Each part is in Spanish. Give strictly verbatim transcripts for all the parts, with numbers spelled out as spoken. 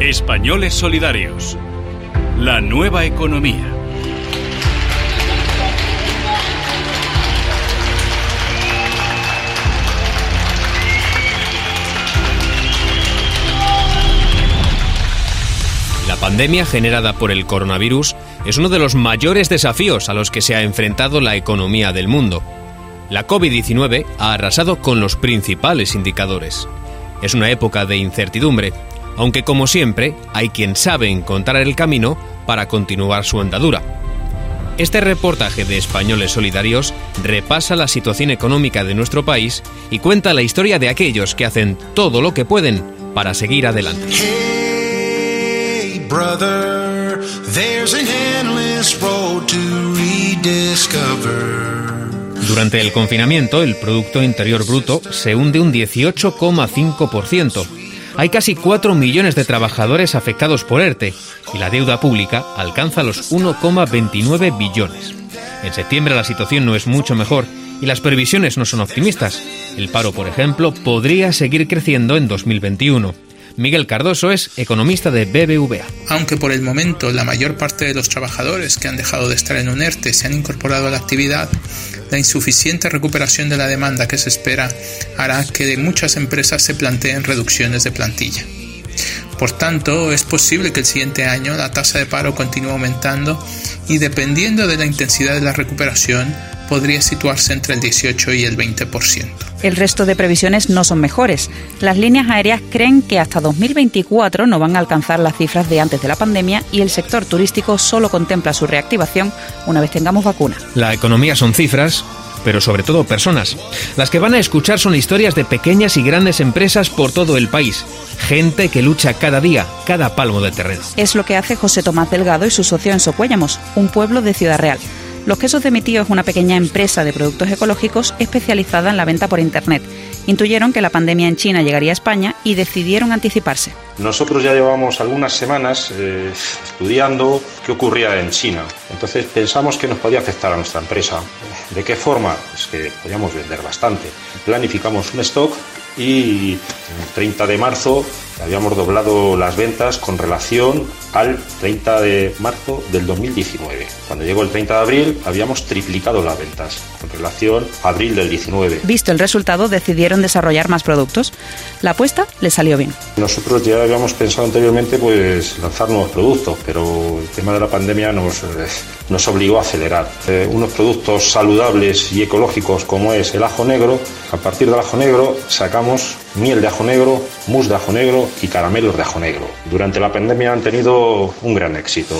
Españoles Solidarios. La nueva economía. La pandemia generada por el coronavirus es uno de los mayores desafíos a los que se ha enfrentado la economía del mundo. La covid diecinueve ha arrasado con los principales indicadores. Es una época de incertidumbre, aunque como siempre hay quien sabe encontrar el camino para continuar su andadura. Este reportaje de Españoles Solidarios repasa la situación económica de nuestro país y cuenta la historia de aquellos que hacen todo lo que pueden para seguir adelante. Hey, brother, there's an endless road to rediscover. Durante el confinamiento, el Producto Interior Bruto se hunde un dieciocho coma cinco por ciento. Hay casi cuatro millones de trabajadores afectados por ERTE y la deuda pública alcanza los uno coma veintinueve billones. En septiembre la situación no es mucho mejor y las previsiones no son optimistas. El paro, por ejemplo, podría seguir creciendo en dos mil veintiuno. Miguel Cardoso es economista de B B V A. Aunque por el momento la mayor parte de los trabajadores que han dejado de estar en un ERTE se han incorporado a la actividad, la insuficiente recuperación de la demanda que se espera hará que muchas empresas se planteen reducciones de plantilla. Por tanto, es posible que el siguiente año la tasa de paro continúe aumentando y, dependiendo de la intensidad de la recuperación, podría situarse entre el dieciocho y el veinte por ciento. El resto de previsiones no son mejores. Las líneas aéreas creen que hasta dos mil veinticuatro no van a alcanzar las cifras de antes de la pandemia y el sector turístico solo contempla su reactivación una vez tengamos vacuna. La economía son cifras, pero sobre todo personas. Las que van a escuchar son historias de pequeñas y grandes empresas por todo el país. Gente que lucha cada día, cada palmo de terreno. Es lo que hace José Tomás Delgado y su socio en Socuéllamos, un pueblo de Ciudad Real. Los Quesos de mi tío es una pequeña empresa de productos ecológicos especializada en la venta por Internet. Intuyeron que la pandemia en China llegaría a España y decidieron anticiparse. Nosotros ya llevamos algunas semanas eh, estudiando qué ocurría en China. Entonces pensamos que nos podía afectar a nuestra empresa. ¿De qué forma? Pues que podíamos vender bastante. Planificamos un stock y el treinta de marzo habíamos doblado las ventas con relación al treinta de marzo del dos mil diecinueve. Cuando llegó el treinta de abril habíamos triplicado las ventas con relación a abril del diecinueve. Visto el resultado, decidieron desarrollar más productos. La apuesta les salió bien. Nosotros ya habíamos pensado anteriormente pues lanzar nuevos productos, pero el tema de la pandemia nos, nos obligó a acelerar. Eh, unos productos saludables y ecológicos como es el ajo negro. A partir del ajo negro sacamos miel de ajo negro, mousse de ajo negro y caramelos de ajo negro. Durante la pandemia han tenido un gran éxito.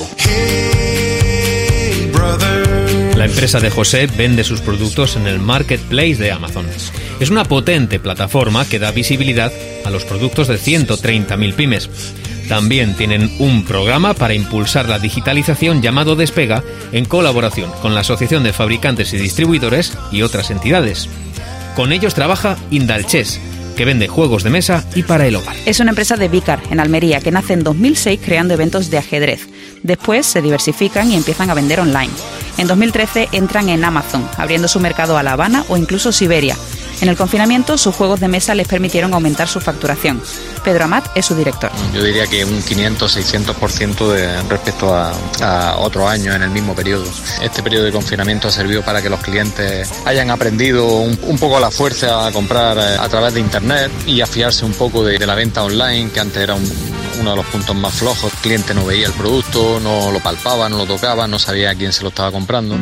La empresa de José vende sus productos en el Marketplace de Amazon. Es una potente plataforma que da visibilidad a los productos de ciento treinta mil pymes. También tienen un programa para impulsar la digitalización llamado Despega, en colaboración con la Asociación de Fabricantes y Distribuidores y otras entidades. Con ellos trabaja Indalchess, que vende juegos de mesa y para el hogar. Es una empresa de Vícar, en Almería, que nace en dos mil seis creando eventos de ajedrez. Después se diversifican y empiezan a vender online. En dos mil trece entran en Amazon, abriendo su mercado a La Habana o incluso Siberia. En el confinamiento, sus juegos de mesa les permitieron aumentar su facturación. Pedro Amat es su director. Yo diría que un quinientos a seiscientos por ciento de, respecto a, a otros años en el mismo periodo. Este periodo de confinamiento ha servido para que los clientes hayan aprendido un, un poco la fuerza a comprar a través de Internet y a fiarse un poco de, de la venta online, que antes era un, uno de los puntos más flojos. El cliente no veía el producto, no lo palpaba, no lo tocaba, no sabía a quién se lo estaba comprando.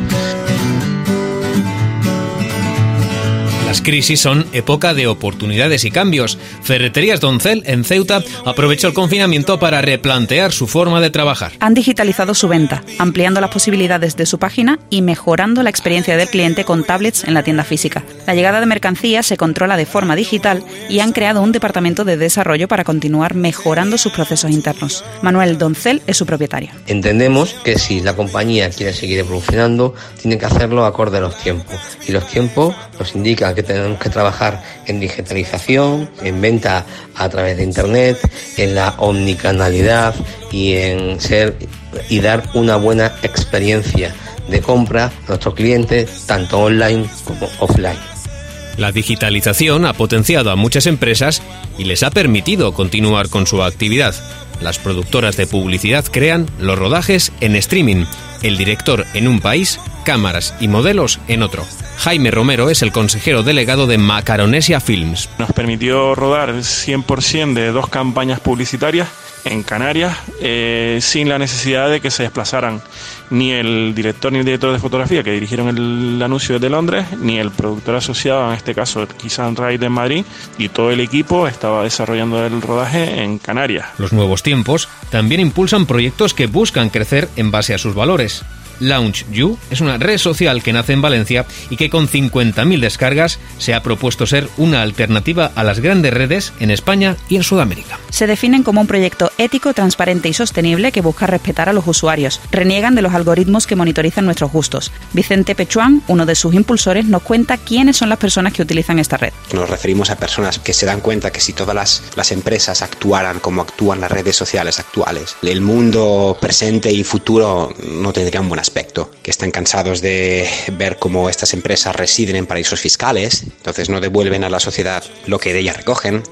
Las crisis son época de oportunidades y cambios. Ferreterías Doncel, en Ceuta, aprovechó el confinamiento para replantear su forma de trabajar. Han digitalizado su venta, ampliando las posibilidades de su página y mejorando la experiencia del cliente con tablets en la tienda física. La llegada de mercancías se controla de forma digital y han creado un departamento de desarrollo para continuar mejorando sus procesos internos. Manuel Doncel es su propietario. Entendemos que si la compañía quiere seguir evolucionando, tiene que hacerlo acorde a los tiempos. Y los tiempos nos indican que tenemos que trabajar en digitalización, en venta a través de Internet, en la omnicanalidad y en ser y dar una buena experiencia de compra a nuestros clientes, tanto online como offline. La digitalización ha potenciado a muchas empresas y les ha permitido continuar con su actividad. las productoras de publicidad crean los rodajes en streaming, el director en un país, cámaras y modelos en otro. Jaime Romero es el consejero delegado de Macaronesia Films. Nos permitió rodar cien por ciento de dos campañas publicitarias en Canarias, eh, sin la necesidad de que se desplazaran ni el director ni el director de fotografía que dirigieron el anuncio desde Londres, ni el productor asociado, en este caso Kisan Ride en Madrid, y todo el equipo estaba desarrollando el rodaje en Canarias. Los nuevos tiempos también impulsan proyectos que buscan crecer en base a sus valores. Launch You es una red social que nace en Valencia y que con cincuenta mil descargas se ha propuesto ser una alternativa a las grandes redes en España y en Sudamérica. Se definen como un proyecto ético, transparente y sostenible que busca respetar a los usuarios. Reniegan de los algoritmos que monitorizan nuestros gustos. Vicente Pechuán, uno de sus impulsores, nos cuenta quiénes son las personas que utilizan esta red. Nos referimos a personas que se dan cuenta que si todas las, las empresas actuaran como actúan las redes sociales actuales, el mundo presente y futuro no tendría un buen aspecto. Aspecto, que están cansados de ver cómo estas empresas residen en paraísos fiscales, entonces no devuelven a la sociedad lo que de ellas recogen.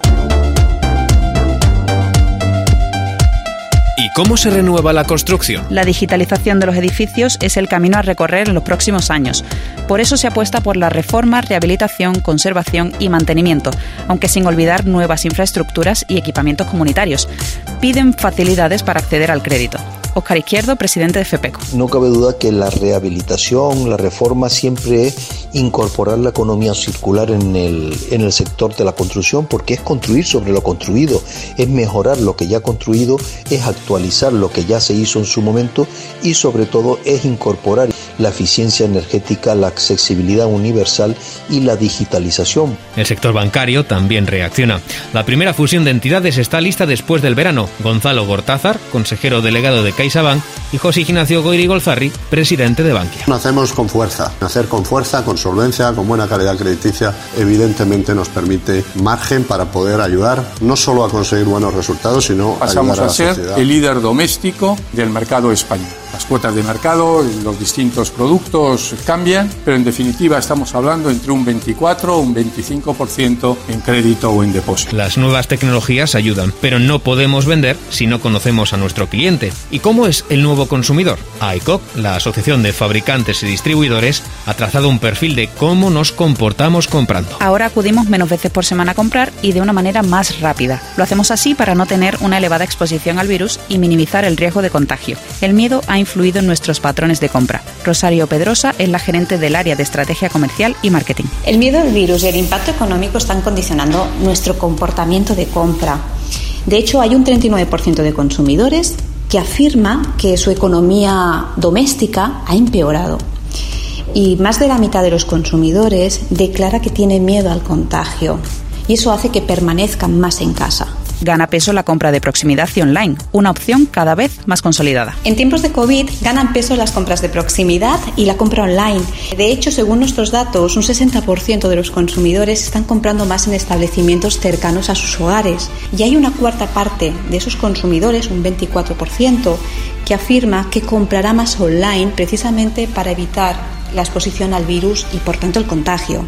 ¿Y cómo se renueva la construcción? La digitalización de los edificios es el camino a recorrer en los próximos años. Por eso se apuesta por la reforma, rehabilitación, conservación y mantenimiento, aunque sin olvidar nuevas infraestructuras y equipamientos comunitarios. Piden facilidades para acceder al crédito. Óscar Izquierdo, presidente de FEPECO. No cabe duda que la rehabilitación, la reforma siempre es incorporar la economía circular en el, en el sector de la construcción, porque es construir sobre lo construido, es mejorar lo que ya construido, es actualizar lo que ya se hizo en su momento y sobre todo es incorporar la eficiencia energética, la accesibilidad universal y la digitalización. El sector bancario también reacciona. La primera fusión de entidades está lista después del verano. Gonzalo Gortázar, consejero delegado de CaixaBank, y José Ignacio Goyri-Golzarri, presidente de Bankia. Nacemos con fuerza, nacer con fuerza, con solvencia, con buena calidad crediticia, evidentemente nos permite margen para poder ayudar no solo a conseguir buenos resultados, sino Pasamos ayudar a, a la ser sociedad. El líder doméstico del mercado español. Las cuotas de mercado, los distintos productos cambian, pero en definitiva estamos hablando entre un veinticuatro o un veinticinco por ciento en crédito o en depósito. Las nuevas tecnologías ayudan, pero no podemos vender si no conocemos a nuestro cliente. ¿Y cómo es el nuevo consumidor? A I C O C, la Asociación de Fabricantes y Distribuidores, ha trazado un perfil de cómo nos comportamos comprando. Ahora acudimos menos veces por semana a comprar y de una manera más rápida. Lo hacemos así para no tener una elevada exposición al virus y minimizar el riesgo de contagio. El miedo ha influido en nuestros patrones de compra. Rosario Pedrosa es la gerente del área de estrategia comercial y marketing. El miedo al virus y el impacto económico están condicionando nuestro comportamiento de compra. De hecho, hay un treinta y nueve por ciento de consumidores que afirma que su economía doméstica ha empeorado. Y más de la mitad de los consumidores declara que tiene miedo al contagio. Y eso hace que permanezcan más en casa. Gana peso la compra de proximidad y online, una opción cada vez más consolidada. En tiempos de COVID ganan peso las compras de proximidad y la compra online. De hecho, según nuestros datos, un sesenta por ciento de los consumidores están comprando más en establecimientos cercanos a sus hogares. Y hay una cuarta parte de esos consumidores, un veinticuatro por ciento, que afirma que comprará más online precisamente para evitar la exposición al virus y, por tanto, el contagio.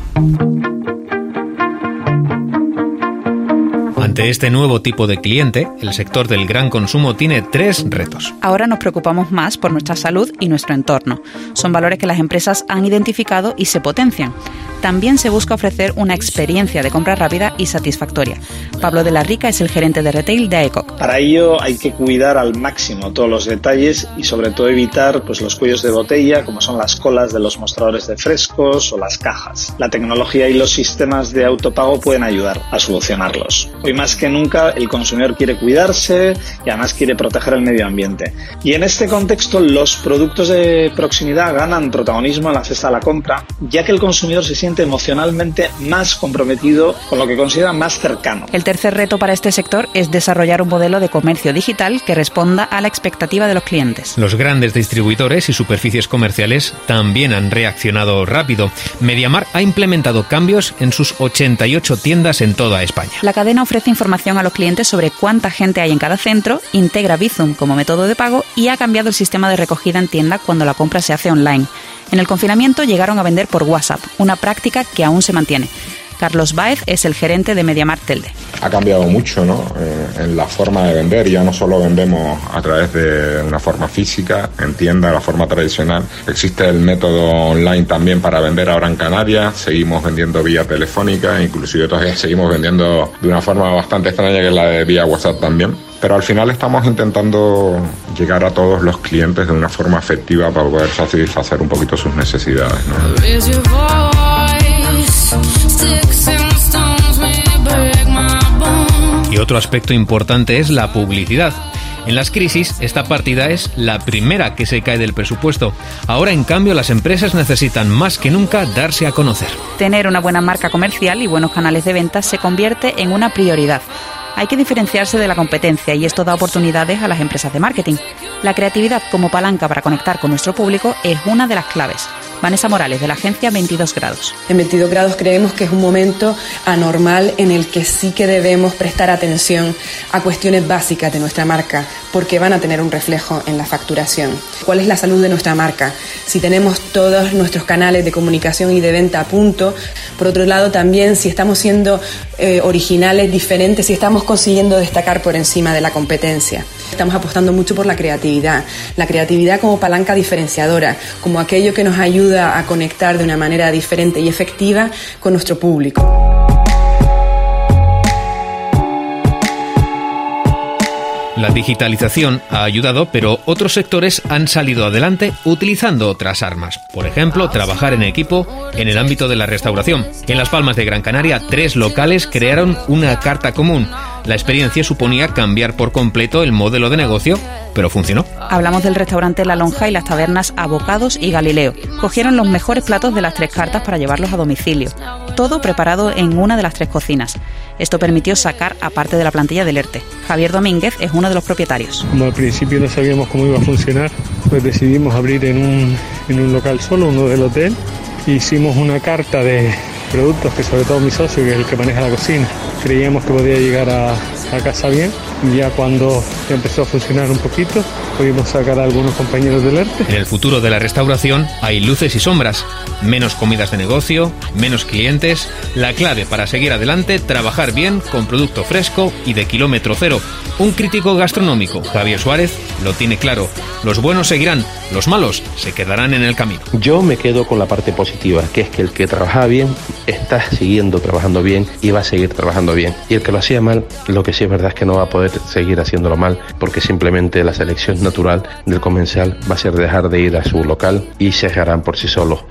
Ante este nuevo tipo de cliente, el sector del gran consumo tiene tres retos. Ahora nos preocupamos más por nuestra salud y nuestro entorno. Son valores que las empresas han identificado y se potencian. También se busca ofrecer una experiencia de compra rápida y satisfactoria. Pablo de la Rica es el gerente de retail de A E C O C. Para ello hay que cuidar al máximo todos los detalles y sobre todo evitar pues, los cuellos de botella, como son las colas de los mostradores de frescos o las cajas. La tecnología y los sistemas de autopago pueden ayudar a solucionarlos. Hoy más que nunca el consumidor quiere cuidarse y además quiere proteger el medio ambiente. Y en este contexto los productos de proximidad ganan protagonismo en la cesta de la compra, ya que el consumidor se siente emocionalmente más comprometido con lo que considera más cercano. El tercer reto para este sector es desarrollar un modelo de comercio digital que responda a la expectativa de los clientes. Los grandes distribuidores y superficies comerciales también han reaccionado rápido. MediaMarkt ha implementado cambios en sus ochenta y ocho tiendas en toda España. La cadena ofrece información a los clientes sobre cuánta gente hay en cada centro, integra Bizum como método de pago y ha cambiado el sistema de recogida en tienda cuando la compra se hace online. En el confinamiento llegaron a vender por WhatsApp, una práctica que aún se mantiene. Carlos Báez es el gerente de MediaMarkt Telde. Ha cambiado mucho, ¿no? Eh, en la forma de vender. Ya no solo vendemos a través de una forma física, en tienda, la forma tradicional. Existe el método online también para vender ahora en Canarias. Seguimos vendiendo vía telefónica, inclusive todavía seguimos vendiendo de una forma bastante extraña que es la de vía WhatsApp también. Pero al final estamos intentando llegar a todos los clientes de una forma efectiva para poder satisfacer un poquito sus necesidades, ¿no? Y otro aspecto importante es la publicidad. En las crisis, esta partida es la primera que se cae del presupuesto. Ahora, en cambio, las empresas necesitan más que nunca darse a conocer. Tener una buena marca comercial y buenos canales de ventas se convierte en una prioridad. Hay que diferenciarse de la competencia y esto da oportunidades a las empresas de marketing. La creatividad como palanca para conectar con nuestro público es una de las claves. Vanessa Morales, de la agencia veintidós grados. En veintidós grados creemos que es un momento anormal en el que sí que debemos prestar atención a cuestiones básicas de nuestra marca, porque van a tener un reflejo en la facturación. ¿Cuál es la salud de nuestra marca? Si tenemos todos nuestros canales de comunicación y de venta a punto. Por otro lado, también si estamos siendo eh, originales, diferentes, si estamos consiguiendo destacar por encima de la competencia. Estamos apostando mucho por la creatividad, la creatividad como palanca diferenciadora, como aquello que nos ayuda a conectar de una manera diferente y efectiva con nuestro público. La digitalización ha ayudado, pero otros sectores han salido adelante utilizando otras armas. Por ejemplo, trabajar en equipo en el ámbito de la restauración. En Las Palmas de Gran Canaria, tres locales crearon una carta común. La experiencia suponía cambiar por completo el modelo de negocio, pero funcionó. Hablamos del restaurante La Lonja y las tabernas Abocados y Galileo. Cogieron los mejores platos de las tres cartas para llevarlos a domicilio. Todo preparado en una de las tres cocinas. Esto permitió sacar a parte de la plantilla del ERTE. Javier Domínguez es uno de los propietarios. Como al principio no sabíamos cómo iba a funcionar, pues decidimos abrir en un, en un local solo, uno del hotel. Hicimos una carta de productos que sobre todo mi socio, que es el que maneja la cocina, creíamos que podía llegar a, a casa bien. Y ya cuando empezó a funcionar un poquito, pudimos sacar a algunos compañeros del ERTE. En el futuro de la restauración hay luces y sombras, menos comidas de negocio, menos clientes. La clave para seguir adelante, trabajar bien con producto fresco y de kilómetro cero. Un crítico gastronómico, Javier Suárez, lo tiene claro. Los buenos seguirán, los malos se quedarán en el camino. Yo me quedo con la parte positiva, que es que el que trabajaba bien está siguiendo trabajando bien y va a seguir trabajando bien. Y el que lo hacía mal, lo que sí es verdad es que no va a poder seguir haciéndolo mal, porque simplemente la selección natural del comensal va a ser dejar de ir a su local y se dejarán por sí solos.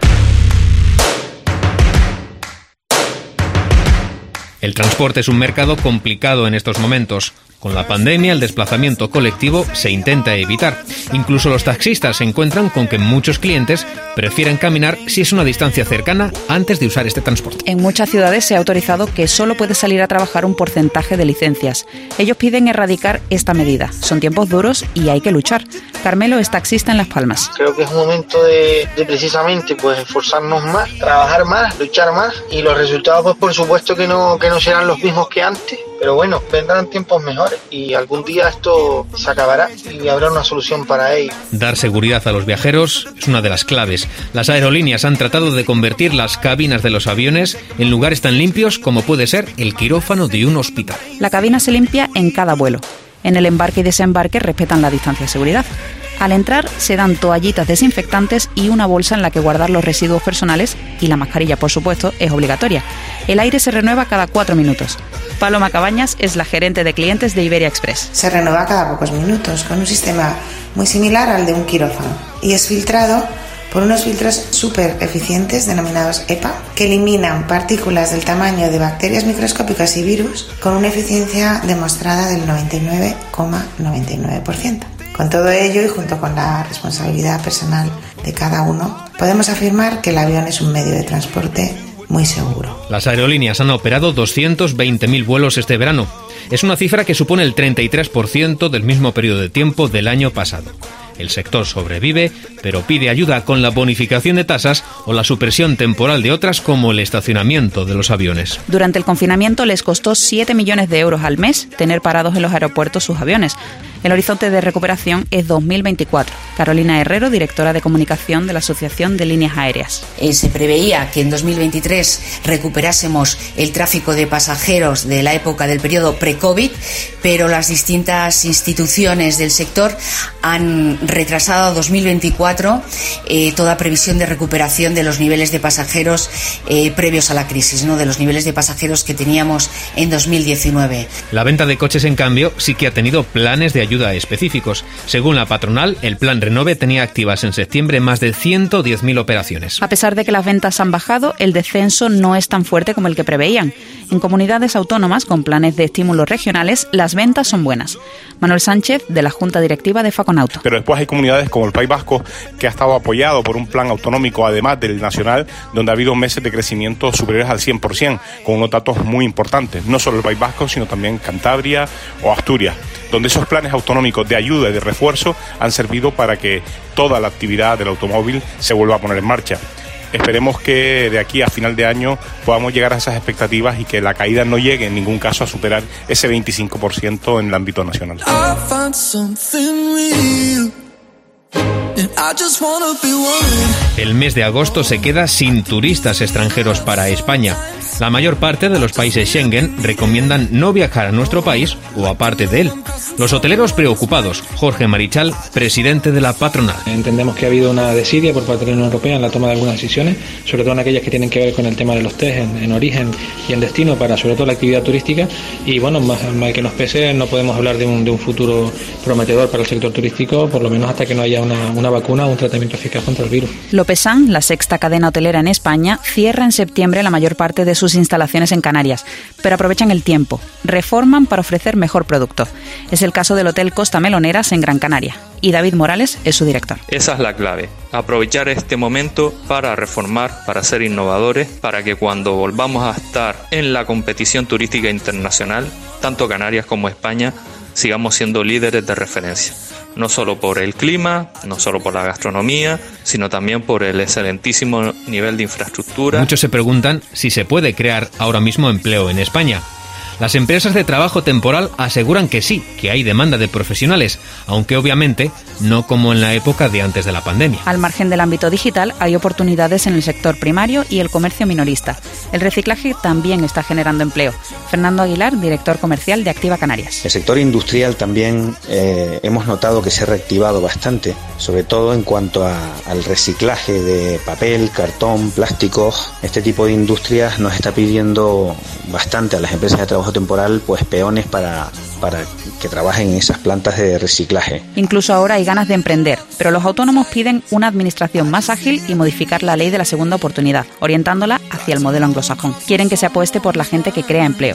El transporte es un mercado complicado en estos momentos. Con la pandemia, el desplazamiento colectivo se intenta evitar. Incluso los taxistas se encuentran con que muchos clientes prefieren caminar si es una distancia cercana antes de usar este transporte. En muchas ciudades se ha autorizado que solo puede salir a trabajar un porcentaje de licencias. Ellos piden erradicar esta medida. Son tiempos duros y hay que luchar. Carmelo es taxista en Las Palmas. Creo que es un momento de, de precisamente pues esforzarnos más, trabajar más, luchar más, y los resultados pues por supuesto que no, que no serán los mismos que antes, pero bueno, vendrán tiempos mejores y algún día esto se acabará y habrá una solución para ello. Dar seguridad a los viajeros es una de las claves. Las aerolíneas han tratado de convertir las cabinas de los aviones en lugares tan limpios como puede ser el quirófano de un hospital. La cabina se limpia en cada vuelo. En el embarque y desembarque respetan la distancia de seguridad. Al entrar se dan toallitas desinfectantes y una bolsa en la que guardar los residuos personales, y la mascarilla, por supuesto, es obligatoria. El aire se renueva cada cuatro minutos. Paloma Cabañas es la gerente de clientes de Iberia Express. Se renueva cada pocos minutos con un sistema muy similar al de un quirófano y es filtrado por unos filtros súper eficientes denominados E P A, que eliminan partículas del tamaño de bacterias microscópicas y virus con una eficiencia demostrada del noventa y nueve coma noventa y nueve por ciento. Con todo ello y junto con la responsabilidad personal de cada uno, podemos afirmar que el avión es un medio de transporte muy seguro. Las aerolíneas han operado doscientos veinte mil vuelos este verano. Es una cifra que supone el treinta y tres por ciento del mismo periodo de tiempo del año pasado. El sector sobrevive, pero pide ayuda con la bonificación de tasas o la supresión temporal de otras, como el estacionamiento de los aviones. Durante el confinamiento les costó siete millones de euros al mes tener parados en los aeropuertos sus aviones. El horizonte de recuperación es dos mil veinticuatro. Carolina Herrero, directora de comunicación de la Asociación de Líneas Aéreas. Eh, se preveía que en dos mil veintitrés recuperásemos el tráfico de pasajeros de la época del periodo pre-COVID, pero las distintas instituciones del sector han retrasado a dos mil veinticuatro eh, toda previsión de recuperación de los niveles de pasajeros eh, previos a la crisis, ¿no? De los niveles de pasajeros que teníamos en dos mil diecinueve. La venta de coches, en cambio, sí que ha tenido planes de ayuda específicos. Según la patronal, el plan Renove tenía activas en septiembre más de ciento diez mil operaciones. A pesar de que las ventas han bajado, el descenso no es tan fuerte como el que preveían. En comunidades autónomas con planes de estímulos regionales, las ventas son buenas. Manuel Sánchez, de la Junta Directiva de Faconauto. Pero después hay comunidades como el País Vasco, que ha estado apoyado por un plan autonómico, además del nacional, donde ha habido meses de crecimiento superiores al cien por ciento, con unos datos muy importantes. No solo el País Vasco, sino también Cantabria o Asturias, donde esos planes autonómicos de ayuda y de refuerzo han servido para que toda la actividad del automóvil se vuelva a poner en marcha. Esperemos que de aquí a final de año podamos llegar a esas expectativas y que la caída no llegue en ningún caso a superar ese veinticinco por ciento en el ámbito nacional. El mes de agosto se queda sin turistas extranjeros para España. La mayor parte de los países Schengen recomiendan no viajar a nuestro país o a parte de él. Los hoteleros preocupados. Jorge Marichal, presidente de la patronal. Entendemos que ha habido una desidia por parte de la Unión Europea en la toma de algunas decisiones, sobre todo en aquellas que tienen que ver con el tema de los test en, en origen y en destino para sobre todo la actividad turística. Y bueno, más, más que nos pese, no podemos hablar de un, de un futuro prometedor para el sector turístico, por lo menos hasta que no haya una, una vacuna o un tratamiento eficaz contra el virus. Lopesan, la sexta cadena hotelera en España, cierra en septiembre la mayor parte de sus instalaciones en Canarias, pero aprovechan el tiempo, reforman para ofrecer mejor producto. Es el caso del Hotel Costa Meloneras en Gran Canaria, y David Morales es su director. Esa es la clave, aprovechar este momento para reformar, para ser innovadores, para que cuando volvamos a estar en la competición turística internacional, tanto Canarias como España, sigamos siendo líderes de referencia. No solo por el clima, no solo por la gastronomía, sino también por el excelentísimo nivel de infraestructura. Muchos se preguntan si se puede crear ahora mismo empleo en España. Las empresas de trabajo temporal aseguran que sí, que hay demanda de profesionales, aunque obviamente no como en la época de antes de la pandemia. Al margen del ámbito digital, hay oportunidades en el sector primario y el comercio minorista. El reciclaje también está generando empleo. Fernando Aguilar, director comercial de Activa Canarias. El sector industrial también eh, hemos notado que se ha reactivado bastante, sobre todo en cuanto a, al reciclaje de papel, cartón, plásticos. Este tipo de industrias nos está pidiendo bastante a las empresas de trabajo temporal, pues peones para, para que trabajen en esas plantas de reciclaje. Incluso ahora hay ganas de emprender, pero los autónomos piden una administración más ágil y modificar la ley de la segunda oportunidad, orientándola hacia el modelo anglosajón. Quieren que se apueste por la gente que crea empleo.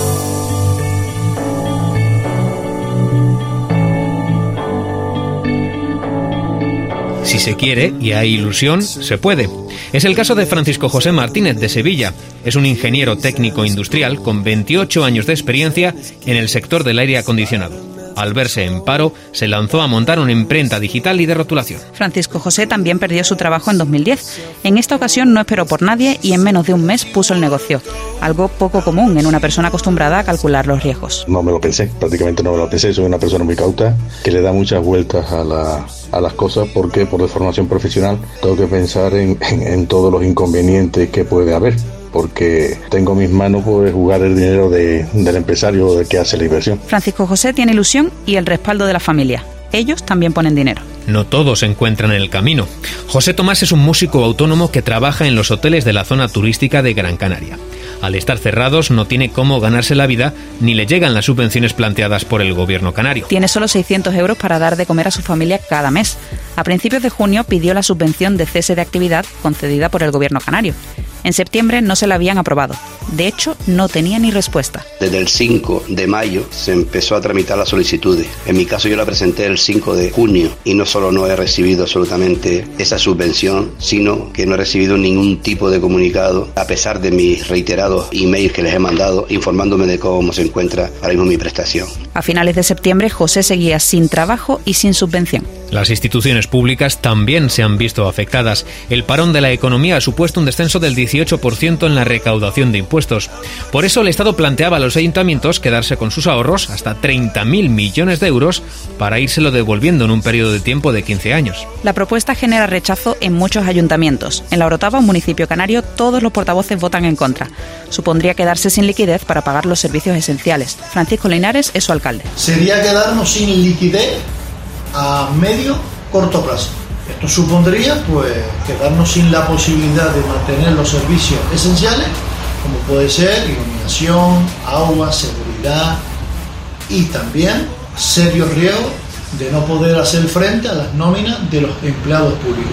Si se quiere y hay ilusión, se puede. Es el caso de Francisco José Martínez de Sevilla. Es un ingeniero técnico industrial con veintiocho años de experiencia en el sector del aire acondicionado. Al verse en paro, se lanzó a montar una imprenta digital y de rotulación. Francisco José también perdió su trabajo en dos mil diez. En esta ocasión no esperó por nadie y en menos de un mes puso el negocio. Algo poco común en una persona acostumbrada a calcular los riesgos. No me lo pensé, prácticamente no me lo pensé. Soy una persona muy cauta que le da muchas vueltas a, la, a las cosas porque por deformación profesional tengo que pensar en, en, en todos los inconvenientes que puede haber. Porque tengo en mis manos poder jugar el dinero de, del empresario del que hace la inversión. Francisco José tiene ilusión y el respaldo de la familia. Ellos también ponen dinero. No todos se encuentran en el camino. José Tomás es un músico autónomo que trabaja en los hoteles de la zona turística de Gran Canaria. Al estar cerrados no tiene cómo ganarse la vida ni le llegan las subvenciones planteadas por el gobierno canario. Tiene solo seiscientos euros para dar de comer a su familia cada mes. A principios de junio pidió la subvención de cese de actividad concedida por el gobierno canario. En septiembre no se la habían aprobado. De hecho, no tenía ni respuesta. Desde el cinco de mayo se empezó a tramitar las solicitudes. En mi caso yo la presenté el cinco de junio y no solo no he recibido absolutamente esa subvención, sino que no he recibido ningún tipo de comunicado, a pesar de mis reiterados emails que les he mandado informándome de cómo se encuentra ahora mismo mi prestación. A finales de septiembre, José seguía sin trabajo y sin subvención. Las instituciones públicas también se han visto afectadas. El parón de la economía ha supuesto un descenso del dieciocho por ciento en la recaudación de impuestos. Por eso el Estado planteaba a los ayuntamientos quedarse con sus ahorros, hasta treinta mil millones de euros, para írselo devolviendo en un periodo de tiempo de quince años. La propuesta genera rechazo en muchos ayuntamientos. En La Orotava, un municipio canario, todos los portavoces votan en contra. Supondría quedarse sin liquidez para pagar los servicios esenciales. Francisco Linares es su alcalde. Sería quedarnos sin liquidez a medio, corto plazo. Esto supondría pues quedarnos sin la posibilidad de mantener los servicios esenciales, como puede ser iluminación, agua, seguridad y también serios riesgos de no poder hacer frente a las nóminas de los empleados públicos.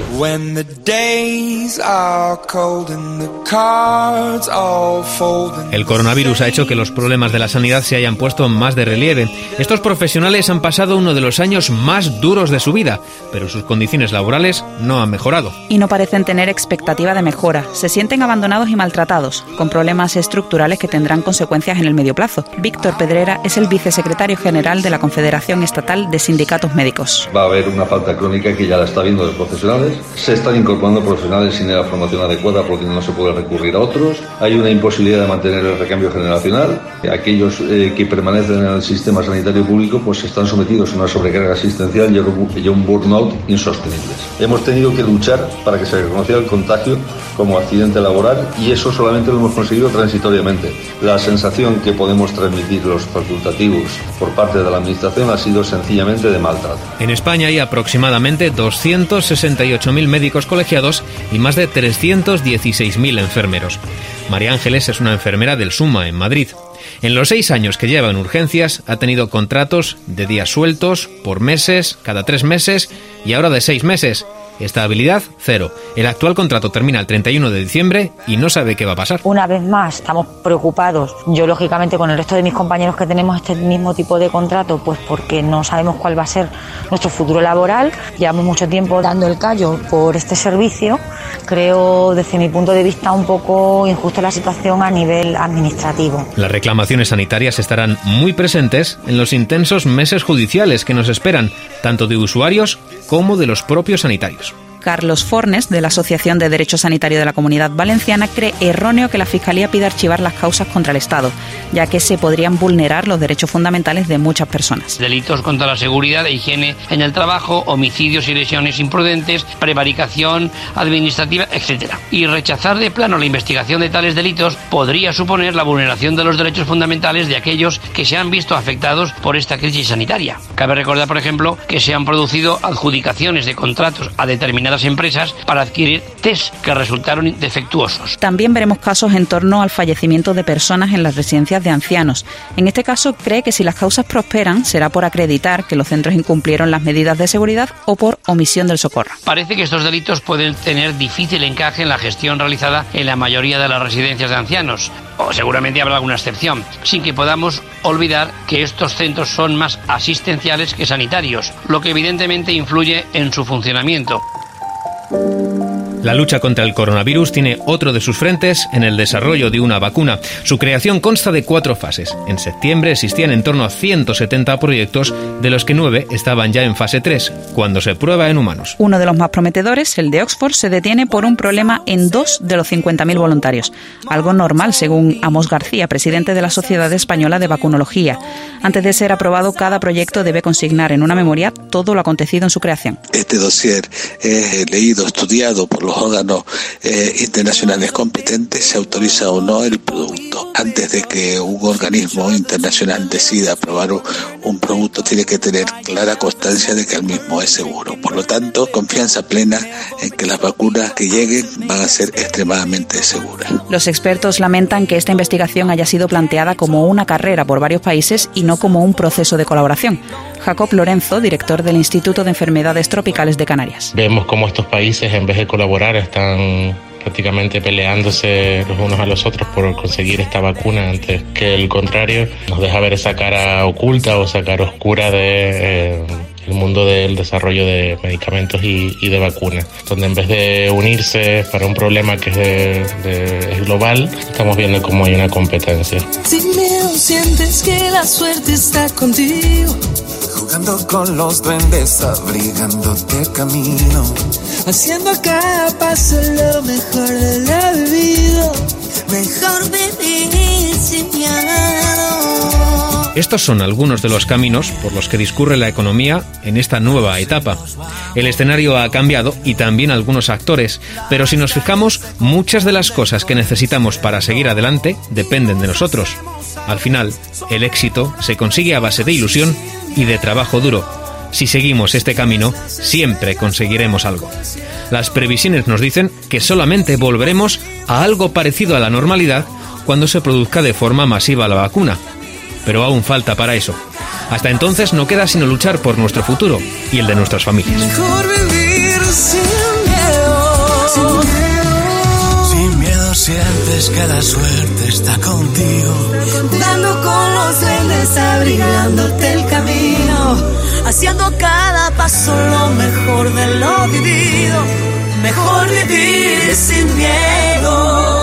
El coronavirus ha hecho que los problemas de la sanidad se hayan puesto más de relieve. Estos profesionales han pasado uno de los años más duros de su vida, pero sus condiciones laborales no han mejorado. Y no parecen tener expectativa de mejora. Se sienten abandonados y maltratados, con problemas estructurales que tendrán consecuencias en el medio plazo. Víctor Pedrera es el vicesecretario general de la Confederación Estatal de Sindicatos Médicos. Va a haber una falta crónica que ya la está viendo de profesionales. Se están incorporando profesionales sin la formación adecuada porque no se puede recurrir a otros. Hay una imposibilidad de mantener el recambio generacional. Aquellos eh, que permanecen en el sistema sanitario público pues están sometidos a una sobrecarga asistencial y a un burnout insostenibles. Hemos tenido que luchar para que se reconociera el contagio como accidente laboral y eso solamente lo hemos conseguido transitoriamente. La sensación que podemos transmitir los facultativos por parte de la Administración ha sido sencillamente de maltrato. En España hay aproximadamente doscientos sesenta y ocho mil médicos colegiados y más de trescientos dieciséis mil enfermeros. María Ángeles es una enfermera del SUMA en Madrid. En los seis años que lleva en urgencias ha tenido contratos de días sueltos, por meses, cada tres meses y ahora de seis meses. Estabilidad, cero. El actual contrato termina el treinta y uno de diciembre y no sabe qué va a pasar. Una vez más, estamos preocupados. Yo, lógicamente, con el resto de mis compañeros que tenemos este mismo tipo de contrato, pues porque no sabemos cuál va a ser nuestro futuro laboral. Llevamos mucho tiempo dando el callo por este servicio. Creo, desde mi punto de vista, un poco injusta la situación a nivel administrativo. Las reclamaciones sanitarias estarán muy presentes en los intensos meses judiciales que nos esperan, tanto de usuarios como de los propios sanitarios. Carlos Fornes, de la Asociación de Derecho Sanitario de la Comunidad Valenciana, cree erróneo que la Fiscalía pida archivar las causas contra el Estado, ya que se podrían vulnerar los derechos fundamentales de muchas personas. Delitos contra la seguridad e higiene en el trabajo, homicidios y lesiones imprudentes, prevaricación administrativa, etcétera. Y rechazar de plano la investigación de tales delitos podría suponer la vulneración de los derechos fundamentales de aquellos que se han visto afectados por esta crisis sanitaria. Cabe recordar, por ejemplo, que se han producido adjudicaciones de contratos a determinadas empresas para adquirir test que resultaron defectuosos. También veremos casos en torno al fallecimiento de personas en las residencias de ancianos. En este caso, cree que si las causas prosperan, será por acreditar que los centros incumplieron las medidas de seguridad o por omisión del socorro. Parece que estos delitos pueden tener difícil encaje en la gestión realizada en la mayoría de las residencias de ancianos, o seguramente habrá alguna excepción, sin que podamos olvidar que estos centros son más asistenciales que sanitarios, lo que evidentemente influye en su funcionamiento. La lucha contra el coronavirus tiene otro de sus frentes en el desarrollo de una vacuna. Su creación consta de cuatro fases. En septiembre existían en torno a ciento setenta proyectos, de los que nueve estaban ya en fase tres, cuando se prueba en humanos. Uno de los más prometedores, el de Oxford, se detiene por un problema en dos de los cincuenta mil voluntarios. Algo normal, según Amos García, presidente de la Sociedad Española de Vacunología. Antes de ser aprobado, cada proyecto debe consignar en una memoria todo lo acontecido en su creación. Este dossier es leído, estudiado por los órganos eh, internacionales competentes, se autoriza o no el producto. Antes de que un organismo internacional decida aprobar un producto, tiene que tener clara constancia de que el mismo es seguro. Por lo tanto, confianza plena en que las vacunas que lleguen van a ser extremadamente seguras. Los expertos lamentan que esta investigación haya sido planteada como una carrera por varios países y no como un proceso de colaboración. Jacob Lorenzo, director del Instituto de Enfermedades Tropicales de Canarias. Vemos cómo estos países, en vez de colaborar, están prácticamente peleándose los unos a los otros por conseguir esta vacuna, antes que el contrario. Nos deja ver esa cara oculta o esa cara oscura de eh, el mundo del desarrollo de medicamentos y, y de vacunas, donde en vez de unirse para un problema que es, de, de, es global, estamos viendo cómo hay una competencia. Sin miedo sientes que la suerte está contigo. jugando con los duendes, abrigándote camino, haciendo cada paso lo mejor de la vida, mejor vivir sin miedo. Estos son algunos de los caminos por los que discurre la economía en esta nueva etapa. El escenario ha cambiado y también algunos actores, pero si nos fijamos, muchas de las cosas que necesitamos para seguir adelante dependen de nosotros. Al final, el éxito se consigue a base de ilusión y de trabajo duro. Si seguimos este camino, siempre conseguiremos algo. Las previsiones nos dicen que solamente volveremos a algo parecido a la normalidad cuando se produzca de forma masiva la vacuna. Pero aún falta para eso. Hasta entonces no queda sino luchar por nuestro futuro y el de nuestras familias. Mejor vivir sin miedo. Sin miedo. Sin miedo sientes que la suerte está contigo, Dando con los duendes, abrigándote el camino, haciendo cada paso lo mejor de lo vivido, mejor vivir sin miedo.